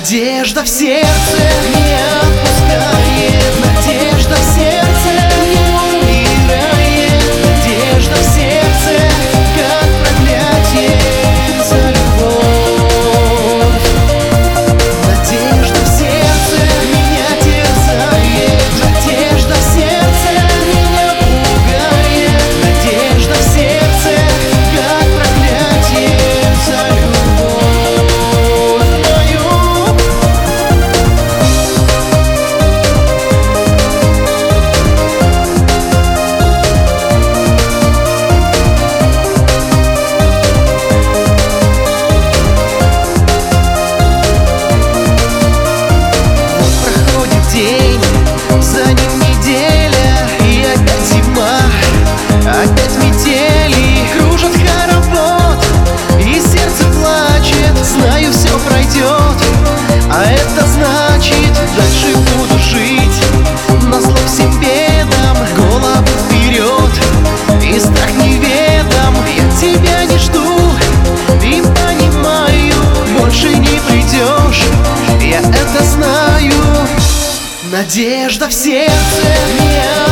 Надежда в сердце не отпускает, надежда в сердце не умирает, надежда в сердце, как проклятие за любовь. Надежда в сердце меня терзает, надежда в сердце меня пугает, надежда в сердце, как проклятие за любовь. За ним неделя, и опять зима, опять метели, кружат хоровод, и сердце плачет, знаю, все пройдет. А это значит, дальше буду жить назло всем бедам, голову вперед, и страх неведом. Я тебя не жду и понимаю, больше не придешь, я это знаю. Надежда в сердце не